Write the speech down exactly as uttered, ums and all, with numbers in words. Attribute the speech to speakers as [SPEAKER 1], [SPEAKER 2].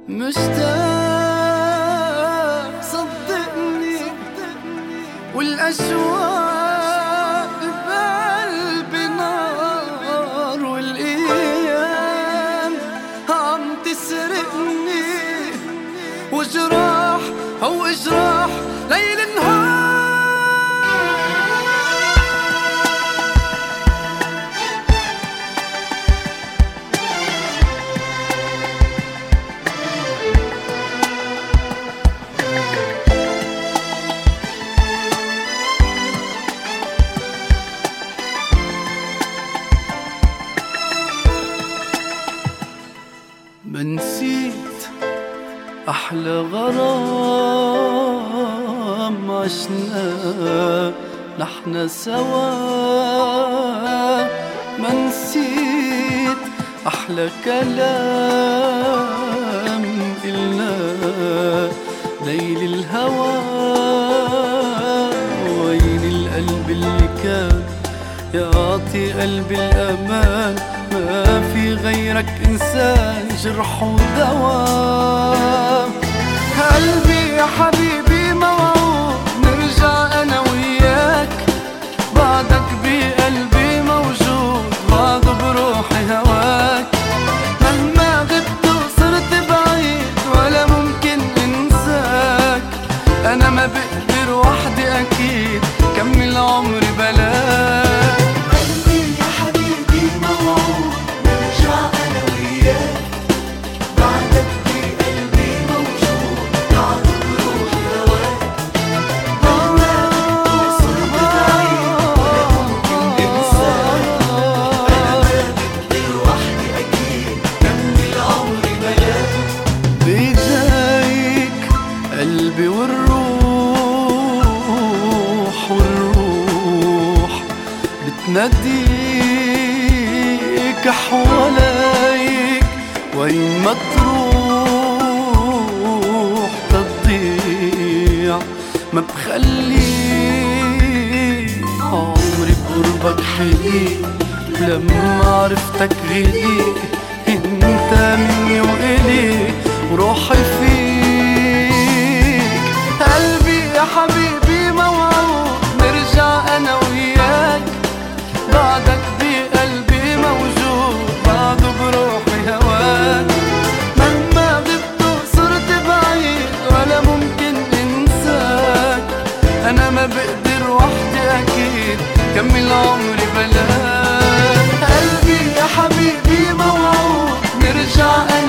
[SPEAKER 1] مشتاق صدقني والأشواق بقلبي نار، والأيام عم تسرقني وجراح أو إجراح ليل نهار. ما نسيت أحلى غرام عشنا نحنا سوا، ما نسيت أحلى كلام قلنا ليل الهوى. وين القلب اللي كان يعطي قلبي الأمان؟ ما في غيرك إنسان جرح ودواء. قلبي يا حبيبي موعود نرجع أنا وياك، بعدك بقلبي موجود بعده بروحي هواك. مهما غبت وصرت بعيد ولا ممكن انساك، أنا ما بقدر وحدي أكيد كمل عمري بلاك. قلبي والروح والروح بتناديك حواليك، وين ما تروح تضيع ما بخليك. عمري بقربك حقيق لما عرفتك غليك، انت مني وإلي وروحي فيك. قلبي يا حبيبي موعود نرجع أنا وياك، بعدك بقلبي موجود بعده بروحي هواك. مهما غبت وصرت بعيد ولا ممكن انساك، أنا ما بقدر وحدي أكيد كمل عمري بلاك. قلبي يا حبيبي موعود نرجع أنا